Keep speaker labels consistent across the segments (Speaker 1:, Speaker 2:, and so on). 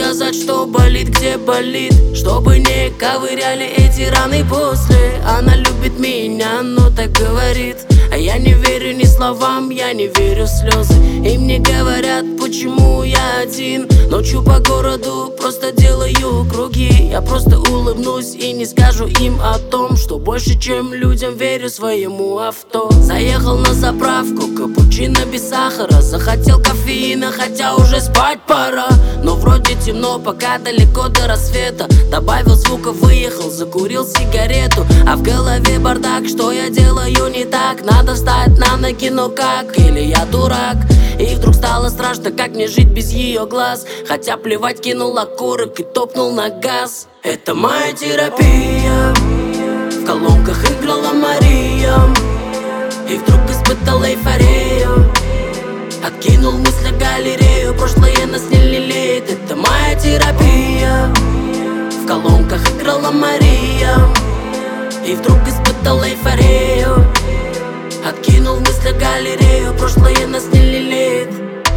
Speaker 1: сказать, что болит, где болит, чтобы не ковыряли эти раны после. Она любит меня, но так говорит, а я не верю ни словам, я не верю в слезы. И мне говорят, почему я один, ночью по городу просто делаю круги. Я просто улыбнусь и не скажу им о том, что больше, чем людям, верю своему авто. Заехал на заправку, капучино без сахара, захотел кофеина, хотя уже спать пора. Но вроде темно, пока далеко до рассвета. Добавил звука, выехал, закурил сигарету. А в голове бардак, что я делаю не так. Надо встать на ноги, но как? Или я дурак? И вдруг стало страшно, как мне жить без ее глаз. Хотя плевать, кинул окурок и топнул на газ. Это моя терапия. В колонках играла Мария, и вдруг испытал эйфорию. Откинул мысли галерею, прошлое нас не лелеет. Это моя терапия. В колонках играла Мария, и вдруг испытал эйфорию. Откинул мысли галерею, прошлое нас не лелеет.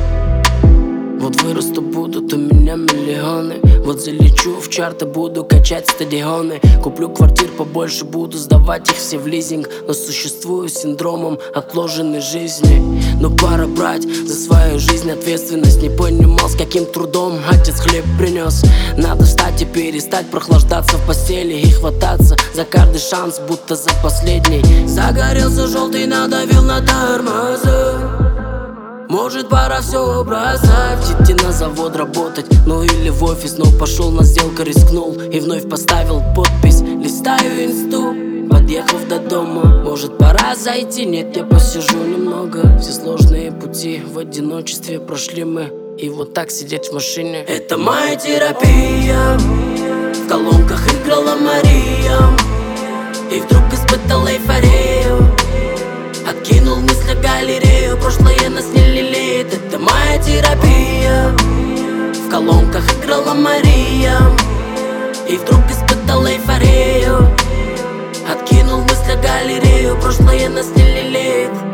Speaker 1: Вот вырасту, будут у меня миллионы. Вот залечу в чарты, буду качать стадионы. Куплю квартир побольше, буду сдавать их все в лизинг. Но существую с синдромом отложенной жизни. Но пора брать за свою жизнь ответственность. Не понимал, с каким трудом отец хлеб принес. Надо встать и перестать прохлаждаться в постели и хвататься за каждый шанс, будто за последний. Загорелся желтый, надавил на тормоза. Может, пора все бросать, идти на завод работать, ну или в офис. Но пошел на сделку, рискнул и вновь поставил подпись. Листаю инсту, подъехав до дома. Может, пора зайти, нет, я посижу немного. Все сложные пути в одиночестве прошли мы, и вот так сидеть в машине. Это моя терапия. В колонках играла Мария, и вдруг испытал эйфорию. Откинул мысли галерею, прошлое нас не лелеет. Это моя терапия. В колонках играла Мария, и вдруг испытал эйфорию. Откинул мысли галерею, прошлое нас не лелеет.